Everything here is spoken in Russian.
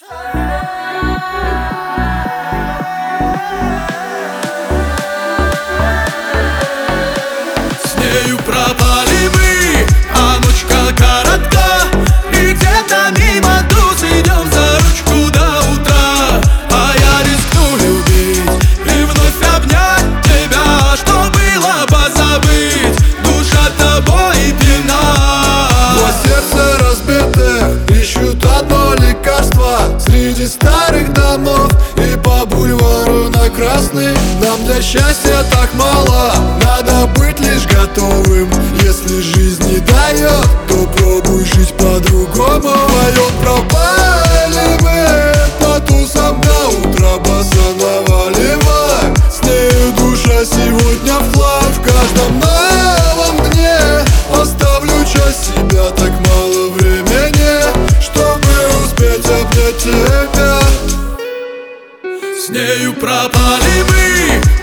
С нею пропали мы, а ночка коротка, и где-то мимо туз идем за ручку до утра. А я рискну любить и вновь обнять тебя, что было позабыть, душа тобой пьяна. Два сердца разбитых ищут одно лекарство среди старых домов и по бульвару на Красный. Нам для счастья так мало, надо быть лишь готовым. Если жизнь не дает, то пробуй жить по-другому. Вдвоем пропали мы по тусам до утра, босса наваливай. С нею душа сегодня вплавь, в каждом новом дне оставлю часть себя, так мало времени, чтобы успеть обнять тебя. С нею пропали мы,